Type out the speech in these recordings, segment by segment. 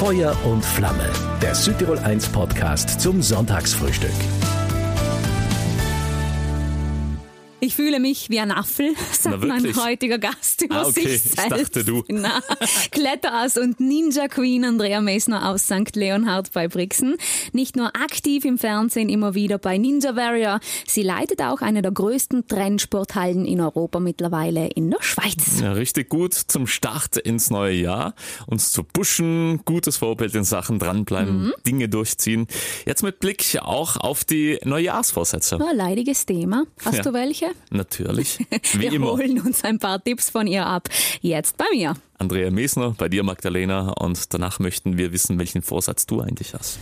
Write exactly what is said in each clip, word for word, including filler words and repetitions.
Feuer und Flamme, der Südtirol eins Podcast zum Sonntagsfrühstück. Ich fühle mich wie ein Apfel, sagt mein heutiger Gast über ah, okay. sich selbst. Ich dachte, du. Na, Kletterass und Ninja Queen Andrea Messner aus Sankt Leonhard bei Brixen. Nicht nur aktiv im Fernsehen, immer wieder bei Ninja Warrior. Sie leitet auch eine der größten Trendsporthallen in Europa mittlerweile in der Schweiz. Ja, richtig gut zum Start ins neue Jahr. Uns zu pushen, gutes Vorbild in Sachen dranbleiben, mhm. Dinge durchziehen. Jetzt mit Blick auch auf die Neujahrsvorsätze. Ein leidiges Thema. Hast ja. du welche? Natürlich, wie Wir immer. holen uns ein paar Tipps von ihr ab. Jetzt bei mir. Andrea Messner, bei dir Magdalena, und danach möchten wir wissen, welchen Vorsatz du eigentlich hast.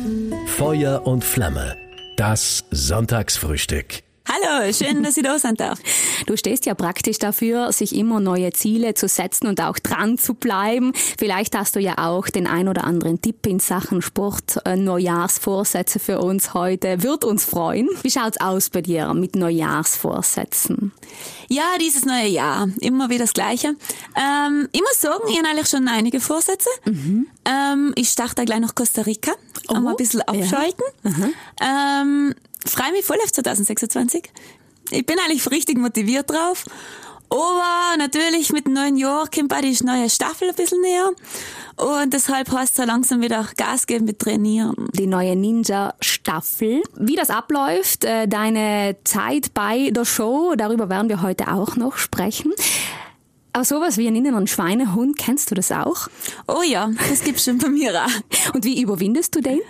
Feuer und Flamme, das Sonntagsfrühstück. Hallo, schön, dass ich da sein darf. Du stehst ja praktisch dafür, sich immer neue Ziele zu setzen und auch dran zu bleiben. Vielleicht hast du ja auch den ein oder anderen Tipp in Sachen Sport, äh, Neujahrsvorsätze für uns heute. Wird uns freuen. Wie schaut's aus bei dir mit Neujahrsvorsätzen? Ja, dieses neue Jahr, immer wieder das Gleiche. Ähm, ich muss sagen, ich habe eigentlich schon einige Vorsätze. Mhm. Ähm, ich starte gleich nach Costa Rica, oh, um ein bisschen abschalten. Ja. Ähm, freue mich voll auf zwanzig sechsundzwanzig. Ich bin eigentlich richtig motiviert drauf. Aber natürlich mit dem neuen Jahr kommt auch die neue Staffel ein bisschen näher. Und deshalb heißt es langsam wieder Gas geben mit Trainieren. Die neue Ninja-Staffel. Wie das abläuft, deine Zeit bei der Show, darüber werden wir heute auch noch sprechen. Aber sowas wie einen inneren Schweinehund, kennst du das auch? Oh ja, das gibt's schon bei mir auch. Und wie überwindest du den?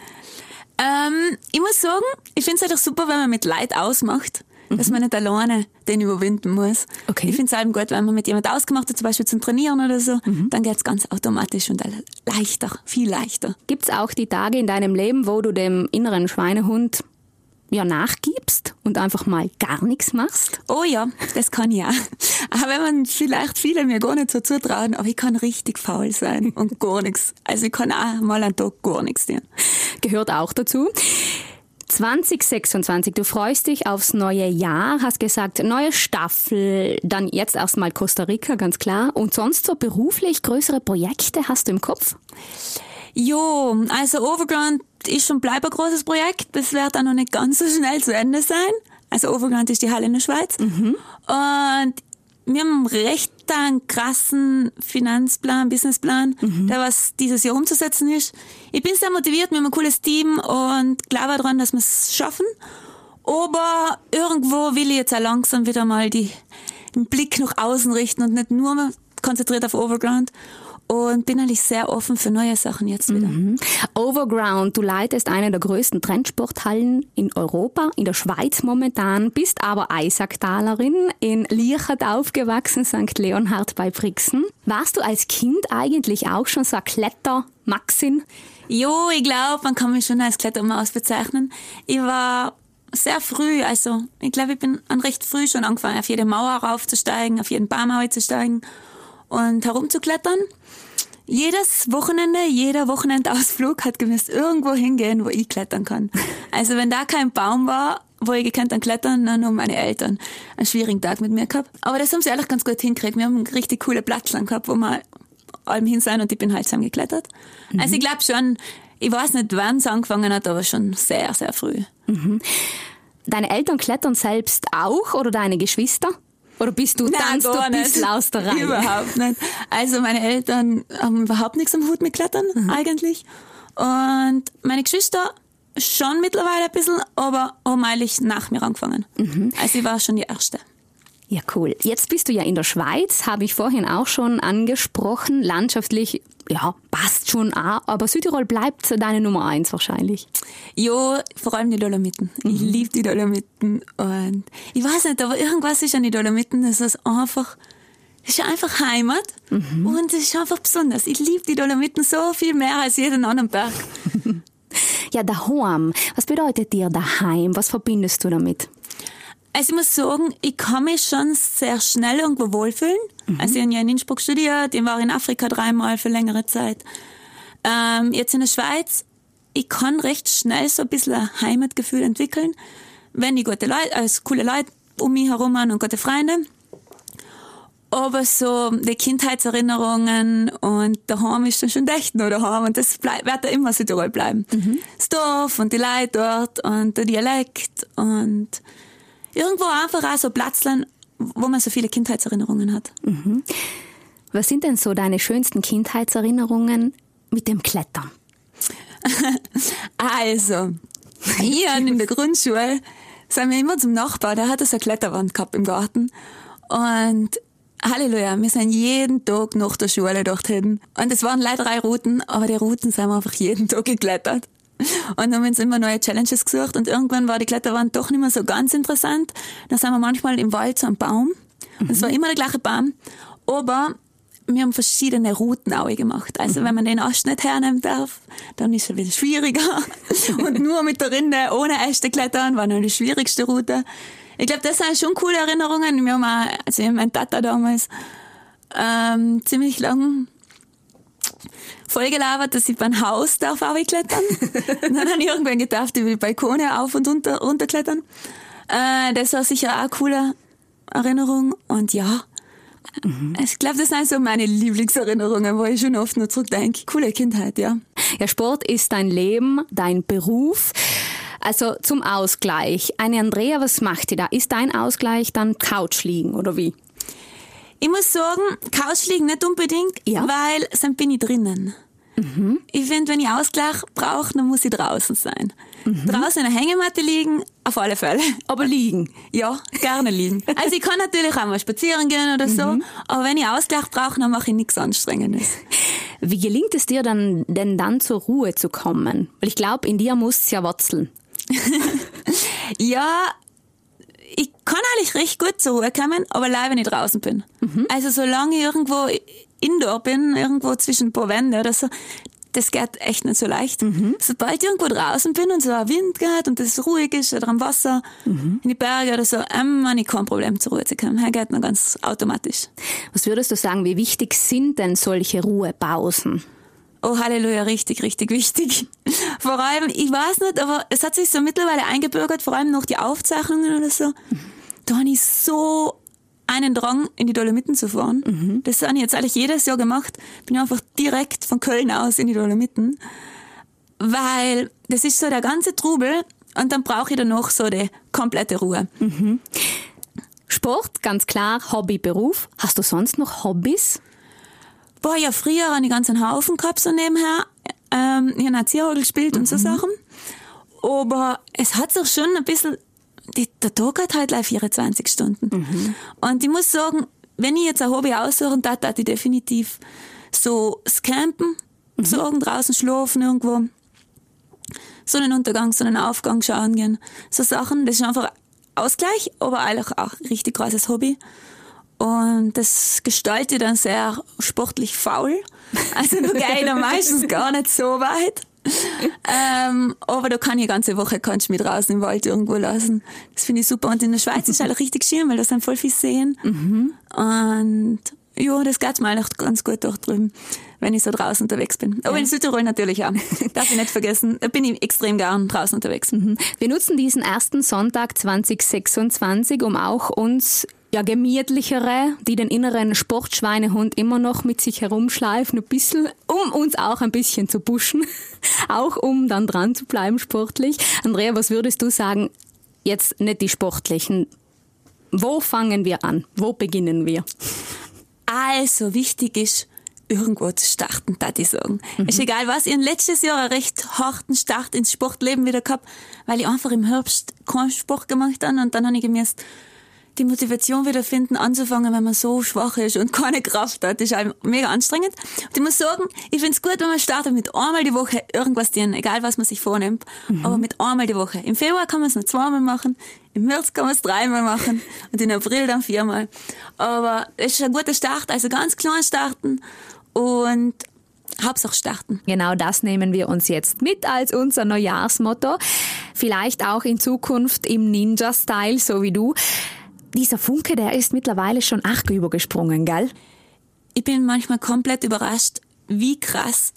Ähm, ich muss sagen, ich finde es halt auch super, wenn man mit Leid ausmacht, mhm. dass man nicht alleine den überwinden muss. Okay. Ich finde es halt gut, wenn man mit jemand ausgemacht hat, zum Beispiel zum Trainieren oder so, mhm. dann geht's ganz automatisch und leichter, viel leichter. Gibt's auch die Tage in deinem Leben, wo du dem inneren Schweinehund ja nachgibst und einfach mal gar nichts machst? Oh ja, das kann ich auch. Aber wenn man vielleicht viele mir gar nicht so zutrauen, aber ich kann richtig faul sein und gar nichts. Also ich kann auch mal einen Tag gar nichts tun. Gehört auch dazu. zwanzig sechsundzwanzig, du freust dich aufs neue Jahr, hast gesagt, neue Staffel, dann jetzt erstmal Costa Rica, ganz klar. Und sonst so beruflich größere Projekte hast du im Kopf? Jo, also Overground ist und bleibt ein großes Projekt. Das wird auch noch nicht ganz so schnell zu Ende sein. Also Overground ist die Halle in der Schweiz. Mhm. Und wir haben recht einen krassen Finanzplan, Businessplan, mhm. der was dieses Jahr umzusetzen ist. Ich bin sehr motiviert, wir haben ein cooles Team und glaube daran, dass wir es schaffen. Aber irgendwo will ich jetzt auch langsam wieder mal die, den Blick nach außen richten und nicht nur konzentriert auf Overground. Und bin eigentlich sehr offen für neue Sachen jetzt wieder. Mhm. Overground, du leitest eine der größten Trendsporthallen in Europa, in der Schweiz momentan, bist aber Eisacktalerin, in Liechert aufgewachsen, Sankt Leonhard bei Brixen. Warst du als Kind eigentlich auch schon so eine Klettermaxin? Jo, ich glaube, man kann mich schon als Klettermaus bezeichnen. Ich war sehr früh, also ich glaube, ich bin an recht früh schon angefangen, auf jede Mauer raufzusteigen, auf jeden Baum raufzusteigen und herumzuklettern. Jedes Wochenende, jeder Wochenendausflug hat gemusst irgendwo hingehen, wo ich klettern kann. Also wenn da kein Baum war, wo ich gekannt dann klettern, dann haben meine Eltern einen schwierigen Tag mit mir gehabt. Aber das haben sie eigentlich ganz gut hingekriegt. Wir haben richtig coole Platzland gehabt, wo wir allem hin sind und ich bin halt zusammen geklettert. Mhm. Also ich glaube schon, ich weiß nicht, wann es angefangen hat, aber schon sehr, sehr früh. Mhm. Deine Eltern klettern selbst auch oder deine Geschwister? Oder bist du Nein, tanzt du ein bisschen aus der Reihe? Überhaupt nicht. Also meine Eltern haben überhaupt nichts am Hut mit Klettern, mhm. eigentlich. Und meine Geschwister schon mittlerweile ein bisschen, aber haben eigentlich nach mir angefangen. Mhm. Also ich war schon die Erste. Ja, cool. Jetzt bist du ja in der Schweiz, habe ich vorhin auch schon angesprochen. Landschaftlich, ja, passt schon auch, aber Südtirol bleibt deine Nummer eins wahrscheinlich. Ja, vor allem die Dolomiten. Mhm. Ich liebe die Dolomiten und ich weiß nicht, aber irgendwas ist an die Dolomiten, das ist einfach, das ist einfach Heimat mhm. und es ist einfach besonders. Ich liebe die Dolomiten so viel mehr als jeden anderen Berg. Ja, daheim. Was bedeutet dir daheim? Was verbindest du damit? Also ich muss sagen, ich kann mich schon sehr schnell irgendwo wohlfühlen. Mhm. Also ich habe ja in Innsbruck studiert, ich war in Afrika dreimal für längere Zeit. Ähm, jetzt in der Schweiz, ich kann recht schnell so ein bisschen ein Heimatgefühl entwickeln, wenn ich gute Leute, also coole Leute um mich herum habe und gute Freunde. Aber so die Kindheitserinnerungen und daheim ist dann schon echt noch daheim und das bleib, wird da immer Südtirol bleiben. Mhm. Das Dorf und die Leute dort und der Dialekt und irgendwo einfach auch so Platzlein, wo man so viele Kindheitserinnerungen hat. Mhm. Was sind denn so deine schönsten Kindheitserinnerungen mit dem Klettern? Also, hier in der Grundschule sind wir immer zum Nachbar, der hat so eine Kletterwand gehabt im Garten und Halleluja, wir sind jeden Tag nach der Schule dorthin. Und es waren leider drei Routen, aber die Routen sind wir einfach jeden Tag geklettert. Und dann haben wir uns immer neue Challenges gesucht und irgendwann war die Kletterwand doch nicht mehr so ganz interessant. Dann sind wir manchmal im Wald zu einem Baum. Und es war immer der gleiche Baum. Aber wir haben verschiedene Routen auch gemacht. Also wenn man den Ast nicht hernehmen darf, dann ist es wieder schwieriger. Und nur mit der Rinde ohne Äste klettern war noch die schwierigste Route. Ich glaube, das sind schon coole Erinnerungen. Wir haben auch, also mein Tata damals ähm, ziemlich lang vollgelabert, dass ich beim Haus darf auch klettern. Und dann habe ich irgendwann gedacht, ich will Balkone auf und runter, runterklettern. Äh, das war sicher auch eine coole Erinnerung. Und ja, mhm. ich glaube, das sind so meine Lieblingserinnerungen, wo ich schon oft nur zurückdenke. Coole Kindheit, ja. Ja, Sport ist dein Leben, dein Beruf. Also zum Ausgleich. Eine Andrea, was macht ihr da? Ist dein Ausgleich dann Couch liegen oder wie? Ich muss sagen, Couch liegen nicht unbedingt, ja. Weil dann bin ich drinnen. Mhm. Ich finde, wenn ich Ausgleich brauche, dann muss ich draußen sein. Mhm. Draußen in der Hängematte liegen, auf alle Fälle. Aber liegen? Ja, gerne liegen. Also ich kann natürlich auch mal spazieren gehen oder so, mhm. aber wenn ich Ausgleich brauche, dann mache ich nichts Anstrengendes. Wie gelingt es dir dann, denn dann zur Ruhe zu kommen? Weil ich glaube, in dir muss es ja wurzeln. Ja, ich kann eigentlich recht gut zur Ruhe kommen, aber leider, wenn ich draußen bin. Mhm. Also solange ich irgendwo indoor bin, irgendwo zwischen ein paar Wände oder so, das geht echt nicht so leicht. Mhm. Sobald ich irgendwo draußen bin und so ein Wind geht und es ruhig ist oder am Wasser, mhm. in die Berge oder so, ähm, habe ich kein Problem zur Ruhe zu kommen. Das geht noch ganz automatisch. Was würdest du sagen, wie wichtig sind denn solche Ruhepausen? Oh, Halleluja, richtig, richtig wichtig. Vor allem, ich weiß nicht, aber es hat sich so mittlerweile eingebürgert, vor allem noch die Aufzeichnungen oder so. Da habe ich so einen Drang, in die Dolomiten zu fahren. Mhm. Das habe ich jetzt eigentlich jedes Jahr gemacht. Bin einfach direkt von Köln aus in die Dolomiten. Weil das ist so der ganze Trubel und dann brauche ich danach so die komplette Ruhe. Mhm. Sport, ganz klar, Hobby, Beruf. Hast du sonst noch Hobbys? Boah, ja, früher habe ich ganz einen Haufen gehabt, so nebenher. Ähm, ich habe Erzieherorgel gespielt mhm. und so Sachen. Aber es hat sich schon ein bisschen, die, der Tag hat halt gleich vierundzwanzig Stunden. Mhm. Und ich muss sagen, wenn ich jetzt ein Hobby aussuchen darf, darf ich definitiv so das Campen, mhm. sagen, draußen schlafen irgendwo, Sonnenuntergang, Sonnenaufgang schauen gehen. So Sachen, das ist einfach Ausgleich, aber eigentlich auch ein richtig großes Hobby. Und das gestaltet dann sehr sportlich faul. Also da gehe ich dann meistens gar nicht so weit. ähm, aber da kann ich eine ganze Woche kannst du mich draußen im Wald irgendwo lassen. Das finde ich super. Und in der Schweiz ist halt richtig schön, weil da sind voll viel Seen. Mhm. Und ja, das geht mir eigentlich ganz gut dort drüben, wenn ich so draußen unterwegs bin. Aber ja. In Südtirol natürlich auch. Darf ich nicht vergessen. Da bin ich extrem gern draußen unterwegs. Mhm. Wir nutzen diesen ersten Sonntag zwanzig sechsundzwanzig, um auch uns ja, gemütlichere, die den inneren Sportschweinehund immer noch mit sich herumschleifen, ein bisschen, um uns auch ein bisschen zu pushen, auch um dann dran zu bleiben sportlich. Andrea, was würdest du sagen, jetzt nicht die Sportlichen, wo fangen wir an? Wo beginnen wir? Also, wichtig ist, irgendwo zu starten, würde ich sagen. Mhm. Ist egal was, ich habe letztes Jahr einen recht harten Start ins Sportleben wieder gehabt, weil ich einfach im Herbst keinen Sport gemacht habe und dann habe ich gemerkt, die Motivation wieder finden, anzufangen, wenn man so schwach ist und keine Kraft hat. Das ist halt mega anstrengend. Und ich muss sagen, ich finde es gut, wenn man startet mit einmal die Woche irgendwas tun, egal was man sich vornimmt, mhm. aber mit einmal die Woche. Im Februar kann man es noch zweimal machen, im März kann man es dreimal machen und im April dann viermal. Aber es ist ein guter Start, also ganz klein starten und Hauptsache starten. Genau das nehmen wir uns jetzt mit als unser Neujahrsmotto. Vielleicht auch in Zukunft im Ninja-Style, so wie du. Dieser Funke, der ist mittlerweile schon acht übergesprungen, gell? Ich bin manchmal komplett überrascht, wie krass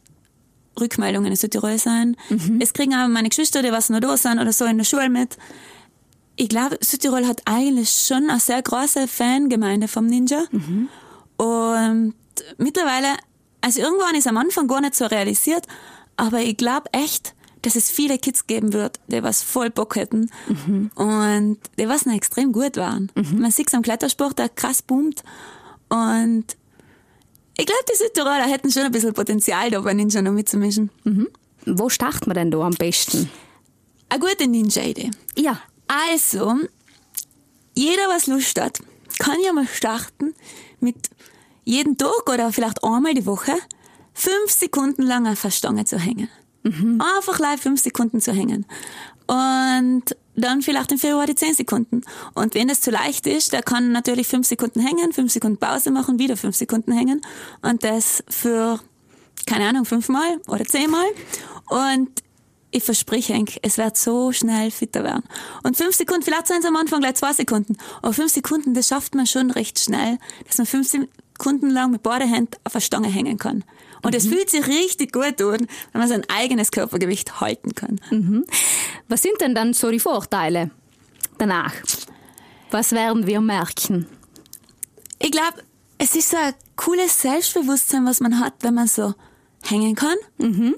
Rückmeldungen in Südtirol sind. Mhm. Es kriegen auch meine Geschwister, die was noch da sind oder so in der Schule mit. ich glaube, Südtirol hat eigentlich schon eine sehr große Fangemeinde vom Ninja. Mhm. Und mittlerweile, also irgendwann ist am Anfang gar nicht so realisiert, aber ich glaube echt, dass es viele Kids geben wird, die was voll Bock hätten mhm. und die was noch extrem gut waren. Mhm. Man sieht es am Klettersport, der krass boomt. Und ich glaube, die Südtiroler hätten schon ein bisschen Potenzial, da bei Ninja noch mitzumischen. Mhm. Wo startet man denn da am besten? Eine gute Ninja-Idee. Ja. Also, jeder, was Lust hat, kann ja mal starten mit jeden Tag oder vielleicht einmal die Woche fünf Sekunden lang auf der Stange zu hängen. Mhm. Einfach live fünf Sekunden zu hängen. Und dann vielleicht im Februar die zehn Sekunden. Und wenn das zu leicht ist, der kann natürlich fünf Sekunden hängen, fünf Sekunden Pause machen, wieder fünf Sekunden hängen. Und das für, keine Ahnung, fünfmal oder zehnmal. Und ich verspreche euch, es wird so schnell fitter werden. Und fünf Sekunden, vielleicht sind es am Anfang gleich zwei Sekunden. Aber fünf Sekunden, das schafft man schon recht schnell, dass man fünf Sekunden lang mit beiden Händen auf der Stange hängen kann. Und es mhm. fühlt sich richtig gut an, wenn man sein eigenes Körpergewicht halten kann. Mhm. Was sind denn dann so die Vorteile danach? Was werden wir merken? Ich glaube, es ist so ein cooles Selbstbewusstsein, was man hat, wenn man so hängen kann. Mhm.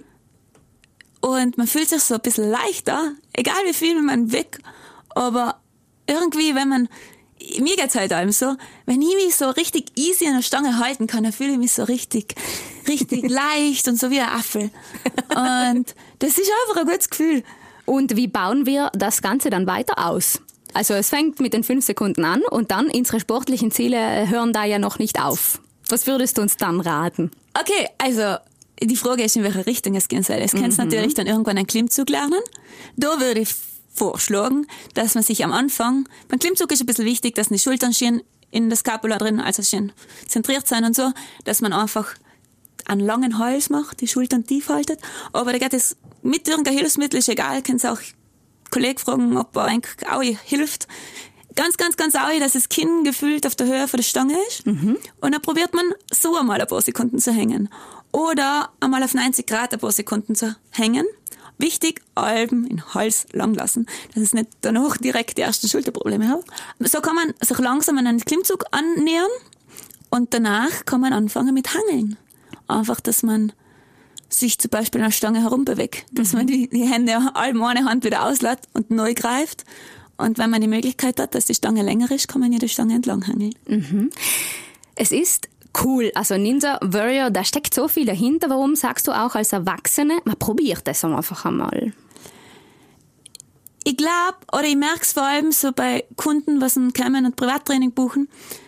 Und man fühlt sich so ein bisschen leichter, egal wie viel man weg. Aber irgendwie, wenn man, mir geht's halt allem so, wenn ich mich so richtig easy an der Stange halten kann, dann fühle ich mich so richtig, richtig leicht und so wie ein Apfel. Und das ist einfach ein gutes Gefühl. Und wie bauen wir das Ganze dann weiter aus? Also es fängt mit den fünf Sekunden an und dann unsere sportlichen Ziele hören da ja noch nicht auf. Was würdest du uns dann raten? Okay, also die Frage ist, in welche Richtung es gehen soll. Es kannst mhm. natürlich dann irgendwann einen Klimmzug lernen. Da würde ich vorschlagen, dass man sich am Anfang, beim Klimmzug ist ein bisschen wichtig, dass die Schultern schön in der Scapula drin, also schön zentriert sein und so, dass man einfach einen langen Hals macht, die Schultern tief haltet. Aber da geht es mit irgendeinem Hilfsmittel, ist egal, kannst auch Kollegen fragen, ob er eigentlich auch hilft. Ganz, ganz, ganz auch, dass das Kinn gefühlt auf der Höhe von der Stange ist. Mhm. Und dann probiert man so einmal ein paar Sekunden zu hängen. Oder einmal auf neunzig Grad ein paar Sekunden zu hängen. Wichtig, Alben in Hals lang lassen, dass es nicht danach direkt die ersten Schulterprobleme hat. So kann man sich langsam an einen Klimmzug annähern und danach kann man anfangen mit Hangeln. Einfach, dass man sich zum Beispiel an der Stange herumbewegt, dass mhm. man die, die Hände allem eine Hand wieder auslässt und neu greift. Und wenn man die Möglichkeit hat, dass die Stange länger ist, kann man ja die Stange entlang hangeln. Mhm. Es ist cool. Also Ninja Warrior, da steckt so viel dahinter. Warum sagst du auch als Erwachsene, man probiert das einfach einmal? Ich glaube, oder ich merke es vor allem so bei Kunden, was ein kommen und Privattraining buchen,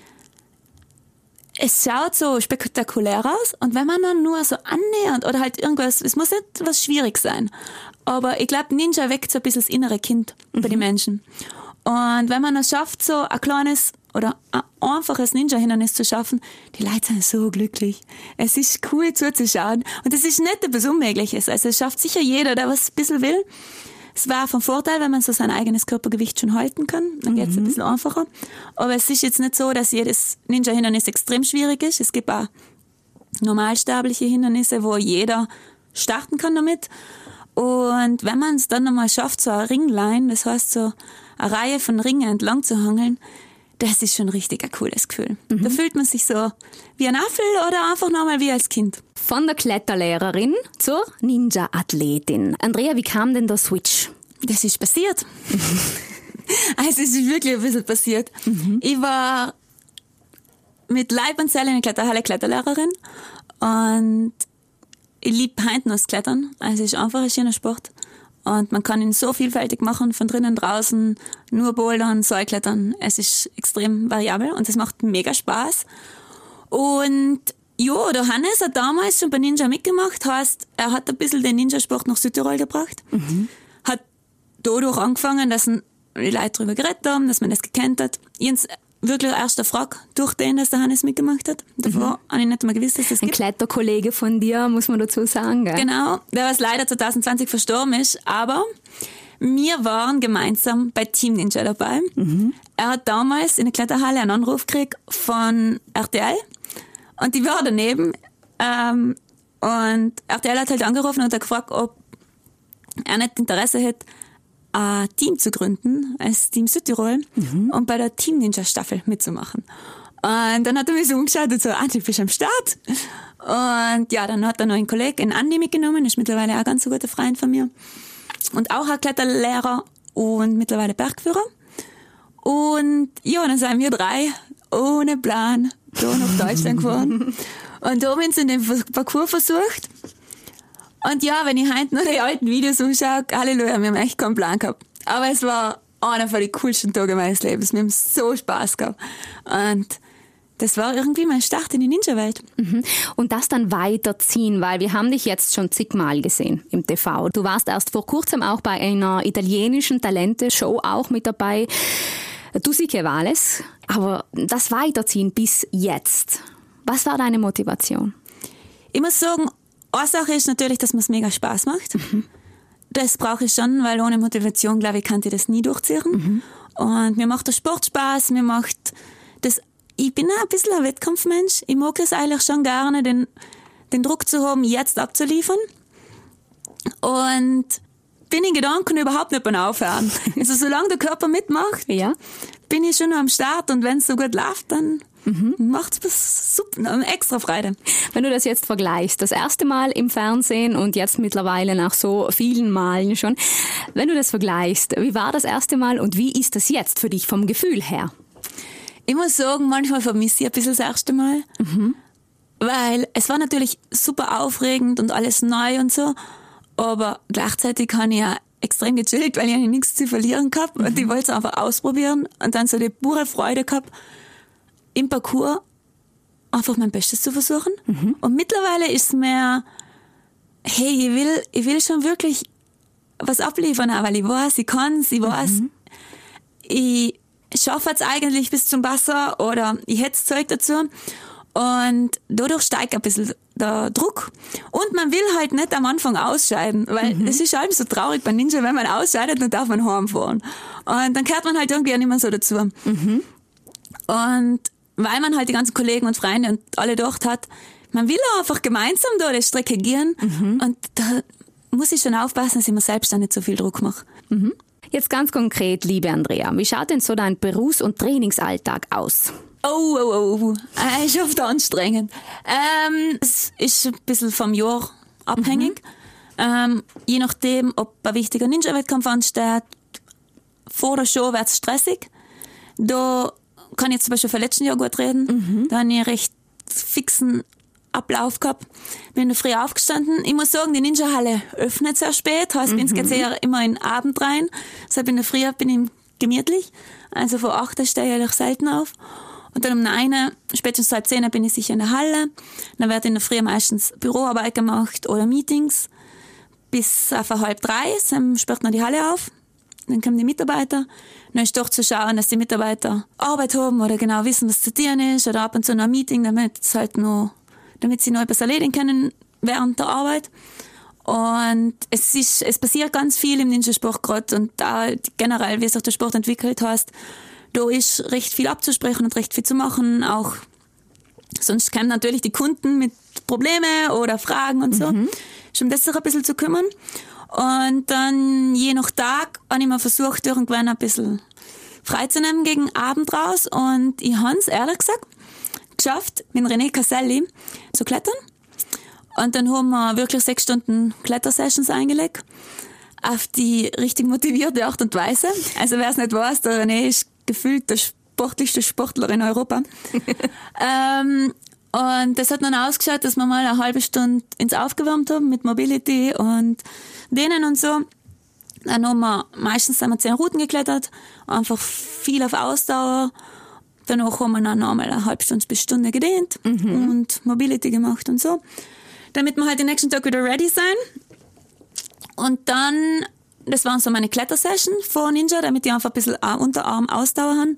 es schaut so spektakulär aus und wenn man dann nur so annähernd oder halt irgendwas, es muss nicht was schwierig sein, aber ich glaube, Ninja weckt so ein bisschen das innere Kind mhm. bei den Menschen. Und wenn man es schafft, so ein kleines oder ein einfaches Ninja-Hindernis zu schaffen, die Leute sind so glücklich. Es ist cool zuzuschauen. Und es ist nicht etwas Unmögliches. Also es schafft sicher jeder, der was ein bisschen will. Es war vom Vorteil, wenn man so sein eigenes Körpergewicht schon halten kann. Dann geht es mhm. ein bisschen einfacher. Aber es ist jetzt nicht so, dass jedes Ninja-Hindernis extrem schwierig ist. Es gibt auch normalsterbliche Hindernisse, wo jeder starten kann damit. Und wenn man es dann nochmal schafft, so eine Ringline, das heißt so eine Reihe von Ringen entlang zu hangeln, das ist schon richtig ein cooles Gefühl. Mhm. Da fühlt man sich so wie ein Apfel oder einfach nochmal wie als Kind. Von der Kletterlehrerin zur Ninja-Athletin. Andrea, wie kam denn der Switch? Das ist passiert. Also es ist wirklich ein bisschen passiert. Mhm. Ich war mit Leib und Seele in der Kletterhalle Kletterlehrerin und ich liebe heute noch das Klettern. Also es ist einfach ein schöner Sport. Und man kann ihn so vielfältig machen, von drinnen, draußen, nur bouldern, Seilklettern. Es ist extrem variabel und es macht mega Spaß. Und ja, der Hannes hat damals schon bei Ninja mitgemacht, heißt, er hat ein bisschen den Ninja-Sport nach Südtirol gebracht. Mhm. Hat dadurch angefangen, dass die Leute darüber geredet haben, dass man das gekannt hat. Jens wirklich erst eine Frage durch den, dass der Hannes mitgemacht hat. Davor mhm. habe ich nicht mal gewusst, dass das Ein gibt. Kletterkollege von dir, muss man dazu sagen, gell? Genau, der was leider zwanzig zwanzig verstorben ist, aber wir waren gemeinsam bei Team Ninja dabei. Mhm. Er hat damals in der Kletterhalle einen Anruf gekriegt von R T L und die war daneben ähm, und R T L hat halt angerufen und hat gefragt, ob er nicht Interesse hätte, ein Team zu gründen, als Team Südtirol, mhm. und bei der Team Ninja Staffel mitzumachen. Und dann hat er mich so umgeschaut und so, ah, du bist am Start. Und ja, dann hat er noch einen Kollegen, einen Andi, mitgenommen, ist mittlerweile auch ein ganz guter Freund von mir. Und auch ein Kletterlehrer und mittlerweile Bergführer. Und ja, dann sind wir drei ohne Plan da nach Deutschland gefahren. Und da haben wir uns in den Parcours versucht. Und ja, wenn ich heute noch die alten Videos anschaue, Halleluja, wir haben echt keinen Plan gehabt. Aber es war einer von den coolsten Tagen meines Lebens. Wir haben so Spaß gehabt. Und das war irgendwie mein Start in die Ninja-Welt. Mhm. Und das dann weiterziehen, weil wir haben dich jetzt schon zigmal gesehen im T V. Du warst erst vor kurzem auch bei einer italienischen Talente-Show auch mit dabei. Tu si che vales. Aber das Weiterziehen bis jetzt, was war deine Motivation? Ich muss sagen, eine Sache ist natürlich, dass mir es mega Spaß macht. Mhm. Das brauche ich schon, weil ohne Motivation, glaube ich, kann ich das nie durchziehen. Mhm. Und mir macht der Sport Spaß, mir macht das. Ich bin auch ein bisschen ein Wettkampfmensch. Ich mag es eigentlich schon gerne, den, den Druck zu haben, jetzt abzuliefern. Und bin in Gedanken überhaupt nicht beim Aufhören. Also solange der Körper mitmacht, ja. bin ich schon am Start. Und wenn es so gut läuft, dann mhm. macht es super, extra Freude. Wenn du das jetzt vergleichst, das erste Mal im Fernsehen und jetzt mittlerweile nach so vielen Malen schon, wenn du das vergleichst, wie war das erste Mal und wie ist das jetzt für dich vom Gefühl her? Ich muss sagen, manchmal vermisse ich ein bisschen das erste Mal, mhm. weil es war natürlich super aufregend und alles neu und so, aber gleichzeitig habe ich ja extrem gechillt, weil ich ja nichts zu verlieren gehabt mhm. und ich wollte es einfach ausprobieren und dann so die pure Freude gehabt, im Parcours einfach mein Bestes zu versuchen. Mhm. Und mittlerweile ist es mehr, hey, ich will, ich will schon wirklich was abliefern, auch weil ich weiß, ich kann es, ich weiß, mhm. ich schaffe es eigentlich bis zum Wasser oder ich hätte das Zeug dazu. Und dadurch steigt ein bisschen der Druck. Und man will halt nicht am Anfang ausscheiden, weil mhm. das ist halt so traurig bei Ninja, wenn man ausscheidet, dann darf man heimfahren. Und dann gehört man halt irgendwie auch nicht mehr so dazu. Mhm. Und weil man halt die ganzen Kollegen und Freunde und alle dort hat, man will einfach gemeinsam da die Strecke gehen. Mhm. Und da muss ich schon aufpassen, dass ich mir selbst dann nicht so viel Druck mache. Mhm. Jetzt ganz konkret, liebe Andrea, wie schaut denn so dein Berufs- und Trainingsalltag aus? Oh, oh, oh, oh. Äh, ist oft anstrengend. Ähm, es ist ein bisschen vom Jahr abhängig. Mhm. Ähm, je nachdem, ob ein wichtiger Ninja-Wettkampf ansteht, vor der Show wird es stressig. Da kann ich zum Beispiel vom letzten Jahr gut reden. Mhm. Da habe ich einen recht fixen Ablauf gehabt. Bin in der Früh aufgestanden. Ich muss sagen, die Ninja-Halle öffnet sehr spät. Heißt, mhm. bei uns geht's eher immer in den Abend rein. Deshalb in der Früh bin ich gemütlich. Also vor acht stehe ich eigentlich selten auf. Und dann um neun, spätestens halb zehn bin ich sicher in der Halle. Dann wird in der Früh meistens Büroarbeit gemacht oder Meetings. Bis auf halb drei, dann sperrt man die Halle auf. Dann kommen die Mitarbeiter. Dann ist doch zu schauen, dass die Mitarbeiter Arbeit haben oder genau wissen, was zu tun ist. Oder ab und zu noch ein Meeting, damit es halt noch damit sie noch etwas erledigen können während der Arbeit. Und es ist, es passiert ganz viel im Ninja-Sport gerade und da generell, wie es auch der Sport entwickelt hast, da ist recht viel abzusprechen und recht viel zu machen. Auch sonst kommen natürlich die Kunden mit Problemen oder Fragen und so. Mhm. Schon das sich ein bisschen zu kümmern. Und dann je nach Tag habe ich mir versucht, irgendwann ein bisschen freizunehmen gegen Abend raus. Und ich habe es ehrlich gesagt geschafft, mit René Caselli zu klettern. Und dann haben wir wirklich sechs Stunden Klettersessions eingelegt. Auf die richtig motivierte Art und Weise. Also wer es nicht weiß, der René ist gefühlt der sportlichste Sportler in Europa. ähm, und das hat dann ausgeschaut, dass wir mal eine halbe Stunde ins Aufgewärmt haben mit Mobility und denen und so. Dann haben wir, meistens sind wir zehn Routen geklettert, einfach viel auf Ausdauer. Danach haben wir dann nochmal eine halbe Stunde bis Stunde gedehnt mhm. und Mobility gemacht und so. Damit wir halt den nächsten Tag wieder ready sein. Und dann, das waren so meine Klettersession vor Ninja, damit die einfach ein bisschen Unterarm-Ausdauer haben.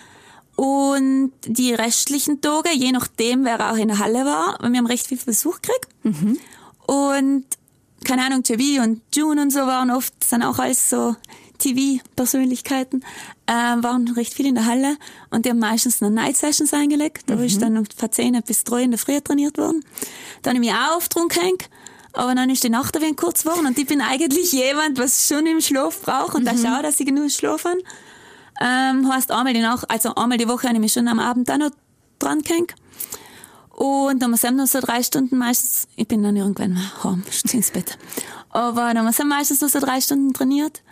Und die restlichen Tage, je nachdem, wer auch in der Halle war, weil wir haben recht viel Besuch gekriegt. Mhm. Und, keine Ahnung, J V und June und so waren oft, sind auch alles so T V-Persönlichkeiten, äh, waren recht viel in der Halle und die haben meistens noch Night-Sessions eingelegt. Da mhm. ist dann von zehn bis drei in der Früh trainiert worden. Dann habe ich mich auch oft rumgehängt Aber dann ist die Nacht ein wenig kurz geworden und ich bin eigentlich jemand, was schon im Schlaf braucht und mhm. da schaue, dass ich genug schlafen. Ähm, heißt einmal die Nacht, also einmal die Woche habe ich mich schon am Abend auch noch dran gehängt. Und dann sind wir so drei Stunden meistens, ich bin dann irgendwann mal heim, ins Bett. Aber dann sind wir meistens noch so drei Stunden trainiert.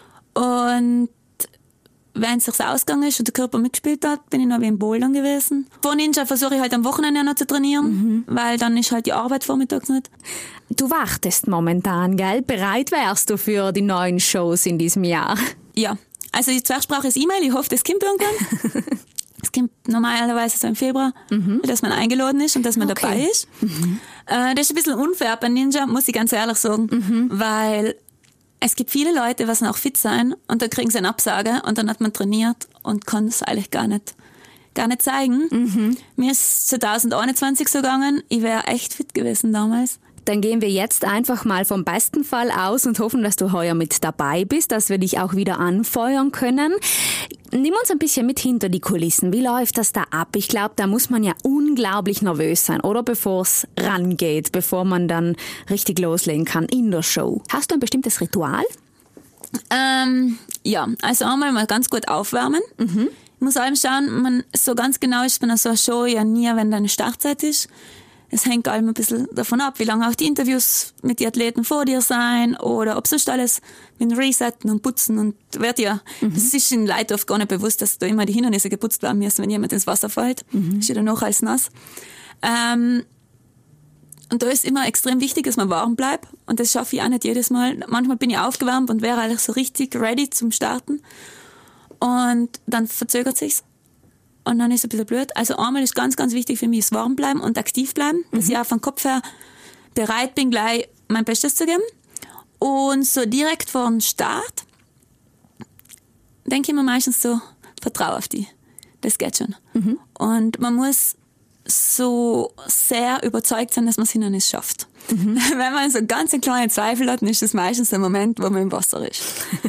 Und wenn es sich ausgegangen ist und der Körper mitgespielt hat, bin ich noch wie im Bouldern gewesen. Vor Ninja versuche ich halt am Wochenende noch zu trainieren, mhm. weil dann ist halt die Arbeit vormittags nicht. Du wartest momentan, gell? Bereit wärst du für die neuen Shows in diesem Jahr? Ja, also zuerst brauche ich das E-Mail, ich hoffe, das kommt irgendwann. Es kommt normalerweise so im Februar, mhm. dass man eingeladen ist und dass man okay. dabei ist. Mhm. Äh, das ist ein bisschen unfair bei Ninja, muss ich ganz ehrlich sagen, mhm. weil es gibt viele Leute, die auch fit sein und dann kriegen sie eine Absage und dann hat man trainiert und kann es eigentlich gar nicht, gar nicht zeigen. Mhm. Mir ist zwanzig einundzwanzig so gegangen, ich wäre echt fit gewesen damals. Dann gehen wir jetzt einfach mal vom besten Fall aus und hoffen, dass du heuer mit dabei bist, dass wir dich auch wieder anfeuern können. Nimm uns ein bisschen mit hinter die Kulissen. Wie läuft das da ab? Ich glaube, da muss man ja unglaublich nervös sein, oder? Bevor es rangeht, bevor man dann richtig loslegen kann in der Show. Hast du ein bestimmtes Ritual? Ähm, ja, also einmal mal ganz gut aufwärmen. Mhm. Ich muss allem schauen, man, so ganz genau ist bei so einer Show ja nie, wenn deine Startzeit ist. Es hängt allem ein bisschen davon ab, wie lange auch die Interviews mit den Athleten vor dir sein oder ob sonst alles mit Resetten und Putzen und wird ja, mhm. es ist den Leuten oft gar nicht bewusst, dass da immer die Hindernisse geputzt werden müssen, wenn jemand ins Wasser fällt. Mhm. Ist ja dann noch als nass. Ähm, und da ist immer extrem wichtig, dass man warm bleibt und das schaffe ich auch nicht jedes Mal. Manchmal bin ich aufgewärmt und wäre eigentlich so richtig ready zum Starten und dann verzögert sich's. Und dann ist es ein bisschen blöd. Also einmal ist ganz, ganz wichtig für mich, das warm bleiben und aktiv bleiben. Mhm. Dass ich auch vom Kopf her bereit bin, gleich mein Bestes zu geben. Und so direkt vor dem Start denke ich mir meistens so, vertraue auf die. Das geht schon. Mhm. Und man muss so sehr überzeugt sein, dass man das Hindernis schafft. Mhm. Wenn man so ganz einen kleinen Zweifel hat, dann ist das meistens der Moment, wo man im Wasser ist.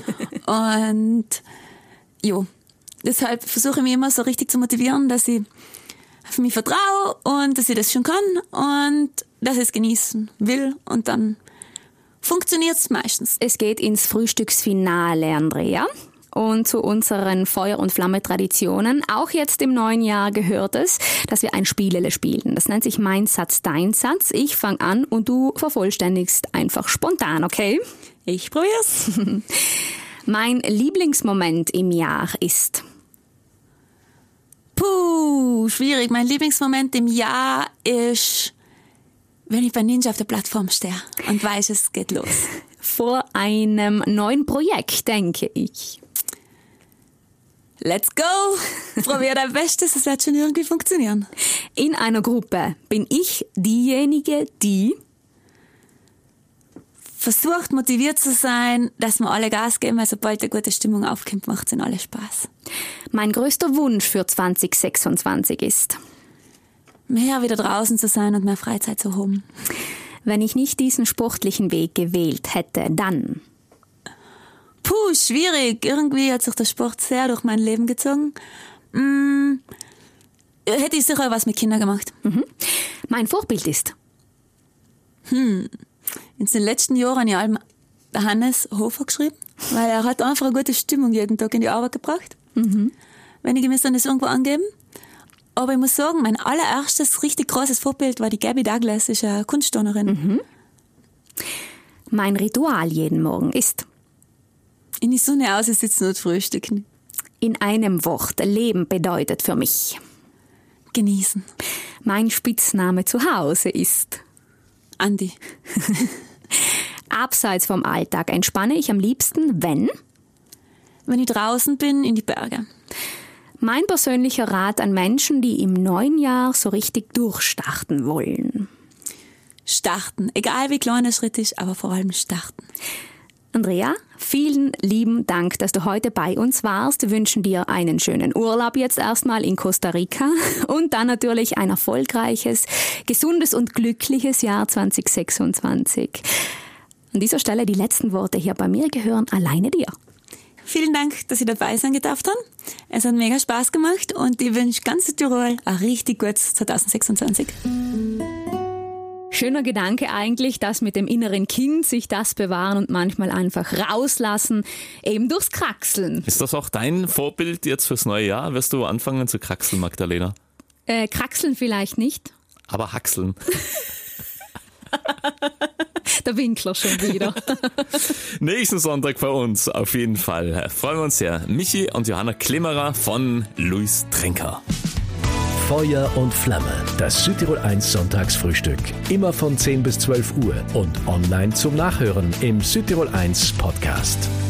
Und jo. Deshalb versuche ich mich immer so richtig zu motivieren, dass ich für mich vertraue und dass ich das schon kann und dass ich es genießen will und dann funktioniert es meistens. Es geht ins Frühstücksfinale, Andrea. Und zu unseren Feuer- und Flamme-Traditionen, auch jetzt im neuen Jahr gehört es, dass wir ein Spielele spielen. Das nennt sich Mein Satz, Dein Satz. Ich fange an und du vervollständigst einfach spontan, okay? Ich probier's. Mein Lieblingsmoment im Jahr ist? Puh, schwierig. Mein Lieblingsmoment im Jahr ist, wenn ich bei Ninja auf der Plattform stehe und weiß, es geht los. Vor einem neuen Projekt, denke ich. Let's go! Probier dein Bestes, es wird schon irgendwie funktionieren. In einer Gruppe bin ich diejenige, die versucht, motiviert zu sein, dass wir alle Gas geben, weil sobald eine gute Stimmung aufkommt, macht es ihnen alle Spaß. Mein größter Wunsch für zwanzig sechsundzwanzig ist? Mehr wieder draußen zu sein und mehr Freizeit zu haben. Wenn ich nicht diesen sportlichen Weg gewählt hätte, dann? Puh, schwierig. Irgendwie hat sich der Sport sehr durch mein Leben gezogen. Hm, hätte ich sicher was mit Kindern gemacht. Mhm. Mein Vorbild ist? Hm... In den letzten Jahren habe ich allem Hannes Hofer geschrieben, weil er hat einfach eine gute Stimmung jeden Tag in die Arbeit gebracht. Mhm. Wenn ich mir dann das irgendwo angeben. Aber ich muss sagen, mein allererstes richtig großes Vorbild war die Gabby Douglas, ist eine Kunstturnerin. Mhm. Mein Ritual jeden Morgen ist? In die Sonne aussitzen und frühstücken. In einem Wort, Leben bedeutet für mich? Genießen. Mein Spitzname zu Hause ist? Andi. Abseits vom Alltag entspanne ich am liebsten, wenn? Wenn ich draußen bin, in die Berge. Mein persönlicher Rat an Menschen, die im neuen Jahr so richtig durchstarten wollen. Starten, egal wie klein der Schritt ist, aber vor allem starten. Andrea, vielen lieben Dank, dass du heute bei uns warst. Wir wünschen dir einen schönen Urlaub jetzt erstmal in Costa Rica und dann natürlich ein erfolgreiches, gesundes und glückliches Jahr zwanzig sechsundzwanzig. An dieser Stelle die letzten Worte hier bei mir gehören alleine dir. Vielen Dank, dass ich dabei sein darf. Es hat mega Spaß gemacht und ich wünsche ganz Tirol ein richtig gutes zwanzig sechsundzwanzig. Schöner Gedanke eigentlich, dass mit dem inneren Kind sich das bewahren und manchmal einfach rauslassen, eben durchs Kraxeln. Ist das auch dein Vorbild jetzt fürs neue Jahr? Wirst du anfangen zu kraxeln, Magdalena? Äh, kraxeln vielleicht nicht. Aber haxeln. Der Winkler schon wieder. Nächsten Sonntag bei uns auf jeden Fall. Freuen wir uns sehr. Michi und Johanna Klimmerer von Luis Trenker. Feuer und Flamme, das Südtirol eins Sonntagsfrühstück. Immer von zehn bis zwölf Uhr und online zum Nachhören im Südtirol eins Podcast.